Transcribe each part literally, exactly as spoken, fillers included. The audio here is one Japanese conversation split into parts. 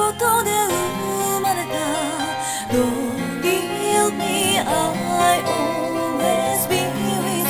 ことで生まれた Don't leave me, I always be with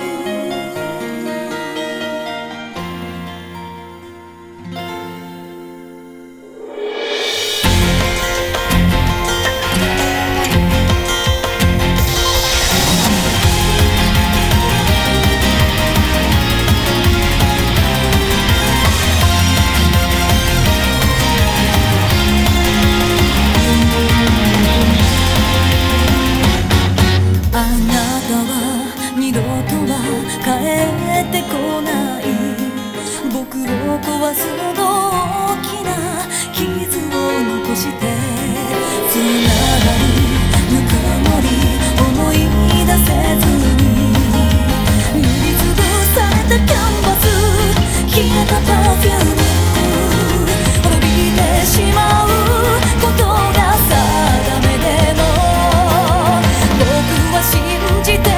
you 二度とは帰ってこない僕を壊すほど大きな傷を残してつながるぬくもり思い出せずに塗りつぶされたキャンバス消えたパフューム滅びてしまうことが定めでも僕は信じて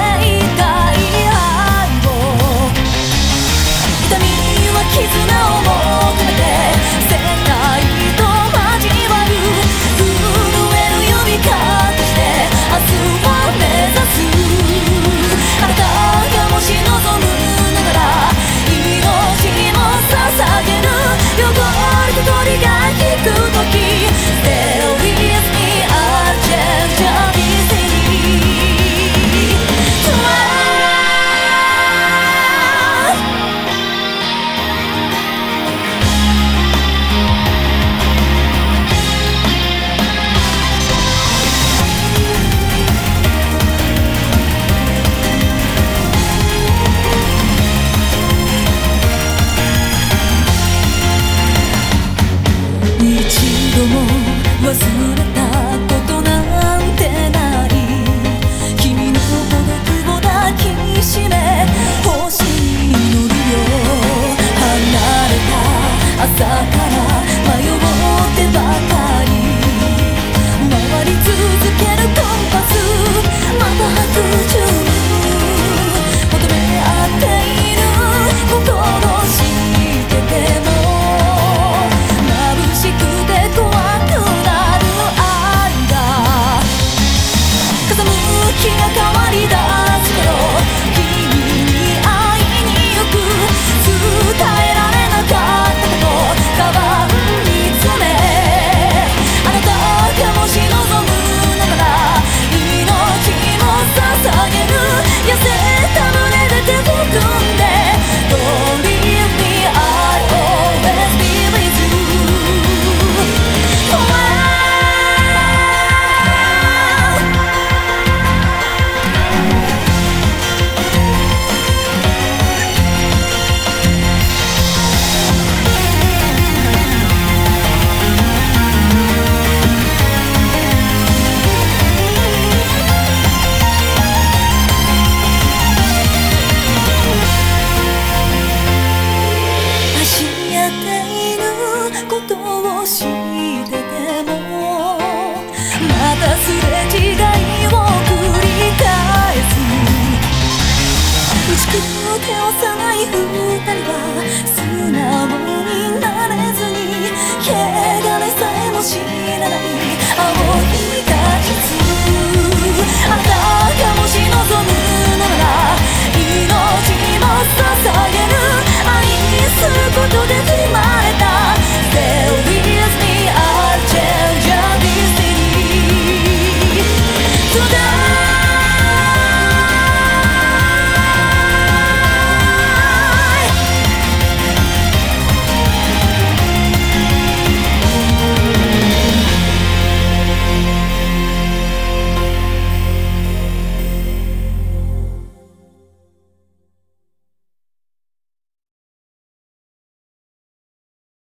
絆を求めて世界と交わる震える呼び方して明日を目指すあなたがもし望むながら命も捧げる汚れた鳥が引く時 Stay with me, I'll change everything忘れたことなんてない君の孤独を抱きしめ星に乗るよ離れた朝から迷ってばかり回り続けるコンパスまた白昼求め合っている心してても眩しくて怖く気が変わりだす頃君に会いに行く伝えられなかったことカバンに詰めあなたがもし望むなら命も捧げる痩せた胸で手を組んで Don't leave me, I always be with youことを知っててもまたすれ違いを繰り返す打ちくて幼い二人は素直になれずに汚れさえも知らない青い果実あなたがもし望むなら命も捧げる愛することで